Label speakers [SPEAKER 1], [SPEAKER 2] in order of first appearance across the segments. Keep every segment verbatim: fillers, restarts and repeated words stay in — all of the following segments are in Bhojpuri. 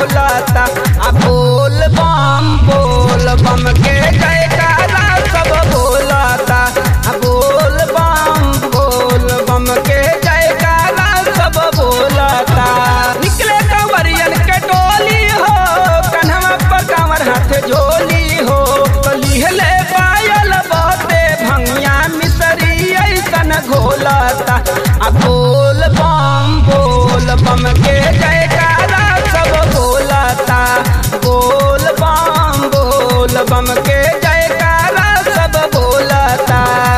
[SPEAKER 1] बोलता आ बोल बम बोल बम के जयकारा सब बोलता आ बोल बम बोल बम के जयकारा सब बोलता। निकले कंवरियन के टोली हो कन्हवा पर कांवर हाथ झोली हो लिहले पायल बहुते भंगिया मिसरी ऐसन घोलता आ बोल बम बोल बम के जयकारा सब बोलता बोल बम बोल बम के जयकारा सब बोलता।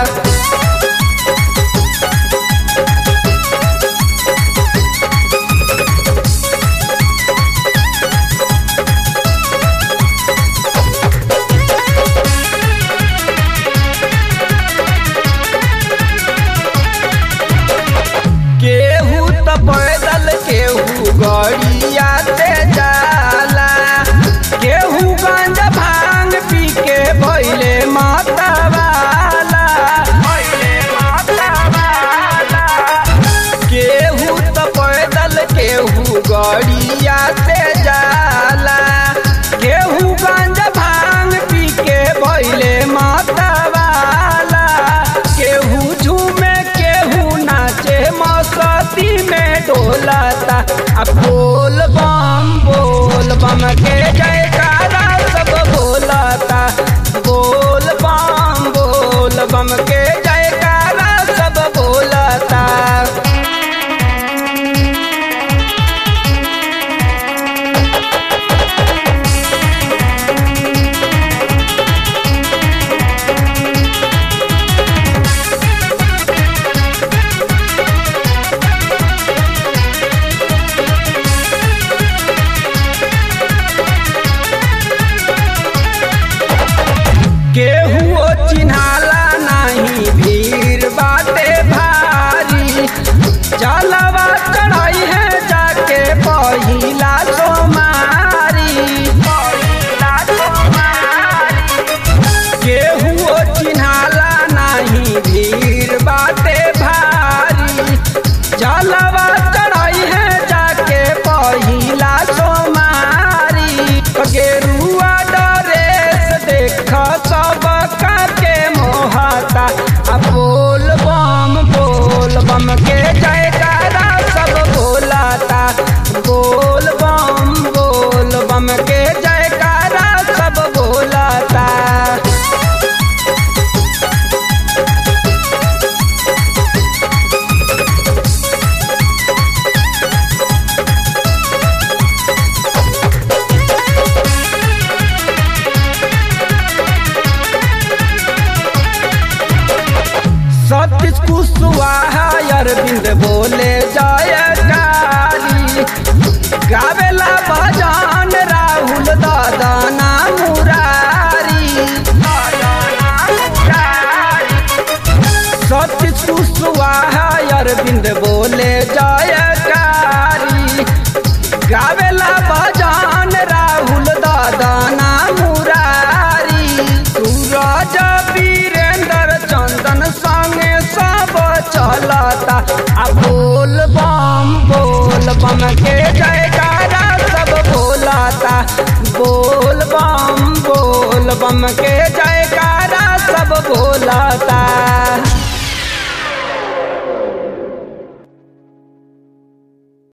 [SPEAKER 1] केहू त पैदल केहू गड़िया से जाला केहू गांजा भांग पी के भइले मतवाला भइले मतवाला केहू त पैदल केहू गड़िया से जाला केहू गांजा भांग पी के भइले मतवाला केहू झूमे केहू नाचे मस्ती में डोलता आ बोल बम बोल बम के जयकारा सब बोलता बोल बम बोल बम के जयकारा सब बोलता। केहू चिन्हाला नहीं भीड़ बाटे भारी जलवा चढ़ाई है जाके पहिला सोमारी पहिला सोमारी केहू चिन्हाला नहीं भीड़ बाटे भारी जलवा चढ़ाई है जाके पहिला सोमारी गेरुआ ड्रेस देख सब के मोहता आ बोल बम बोल बम के जयकारा सब बोलता बोल बम बोल बम के जयकारा सब बोलता। सतीश कुशवाहा अरविंद बोले जयकारी गावेला भजन राहुल दादाना मुरारी सतीश कुशवाहा अरविंद बोले जयकारी गावेला भजन राहुल दादाना मुरारी सूरज वीरेंद्र चंदन संगे सब चलता आ बोल बम बोल बम के जयकारा सब बोलता बोल बम बोल बम के जयकारा सब बोलता।